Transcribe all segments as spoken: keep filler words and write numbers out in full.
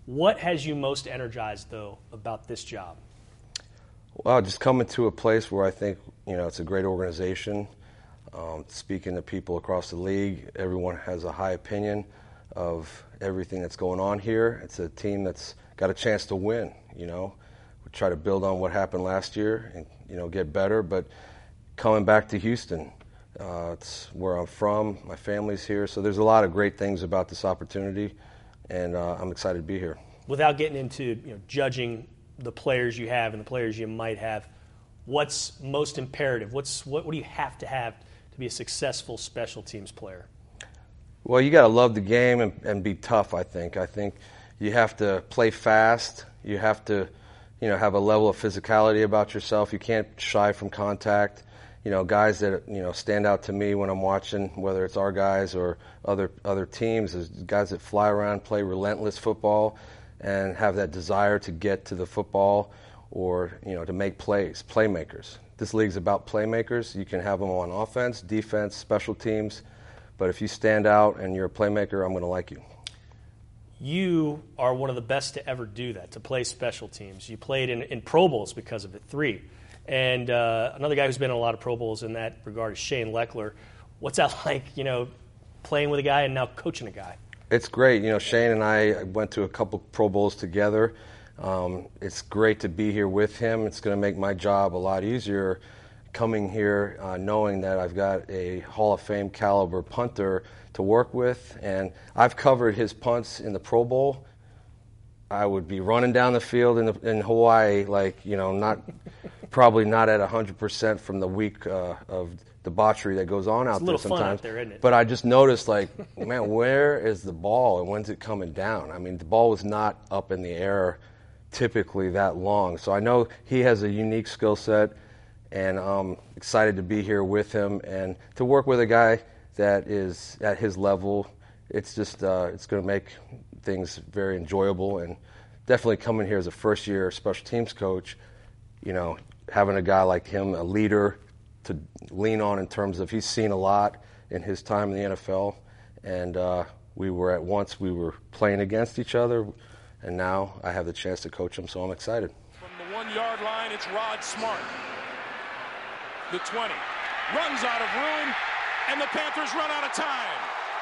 What has you most energized, though, about this job? Well, just coming to a place where I think, you know, it's a great organization. Um, speaking to people across the league, everyone has a high opinion of everything that's going on here. It's a team that's got a chance to win, you know. We try to build on what happened last year and, you know, get better. But coming back to Houston, uh, it's where I'm from. My family's here. So there's a lot of great things about this opportunity, and uh, I'm excited to be here. Without getting into, you know, judging the players you have and the players you might have, what's most imperative? What's what, what do you have to have to be a successful special teams player? Well, you got to love the game and, and be tough, I think. I think you have to play fast. You have to, you know, have a level of physicality about yourself. You can't shy from contact. You know, guys that, you know, stand out to me when I'm watching, whether it's our guys or other other teams, is guys that fly around, play relentless football, and have that desire to get to the football or, you know, to make plays, playmakers. This league's about playmakers. You can have them on offense, defense, special teams, but if you stand out and you're a playmaker, I'm going to like you. You are one of the best to ever do that, to play special teams. You played in, in Pro Bowls because of it, three. And uh, another guy who's been in a lot of Pro Bowls in that regard is Shane Lechler. What's that like, you know, playing with a guy and now coaching a guy? It's great. You know, Shane and I went to a couple Pro Bowls together. Um, it's great to be here with him. It's going to make my job a lot easier coming here uh, knowing that I've got a Hall of Fame caliber punter to work with. And I've covered his punts in the Pro Bowl. I would be running down the field in, the, in Hawaii, like, you know, not probably not at one hundred percent from the week uh, of debauchery that goes on out there sometimes. It's a little fun out there, isn't it? But I just noticed, like, man, where is the ball and when's it coming down? I mean, the ball was not up in the air typically that long. So I know he has a unique skill set, and I'm excited to be here with him and to work with a guy that is at his level. It's just uh, it's going to make things very enjoyable, and definitely coming here as a first-year special teams coach, you know, having a guy like him, a leader to lean on in terms of he's seen a lot in his time in the N F L, and uh, we were at once we were playing against each other, and now I have the chance to coach him, so I'm excited. From the one-yard line, it's Rod Smart. The twenty runs out of room, and the Panthers run out of time.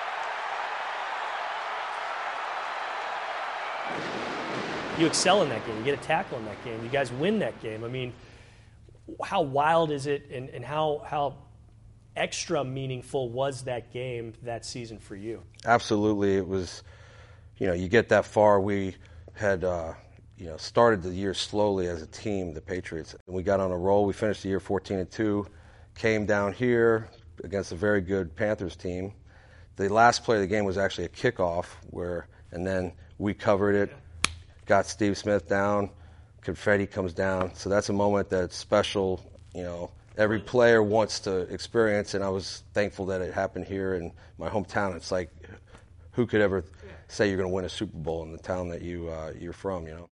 You excel in that game. You get a tackle in that game. You guys win that game. I mean, how wild is it, and, and how how extra meaningful was that game that season for you? Absolutely. It was, you know, you get that far. We had, uh, you know, started the year slowly as a team, the Patriots. And we got on a roll. We finished the year fourteen and two, came down here against a very good Panthers team. The last play of the game was actually a kickoff, where, and then we covered it, got Steve Smith down, confetti comes down. So that's a moment that's special, you know, every player wants to experience, and I was thankful that it happened here in my hometown. It's like, who could ever say you're going to win a Super Bowl in the town that you, uh, you're from, you know?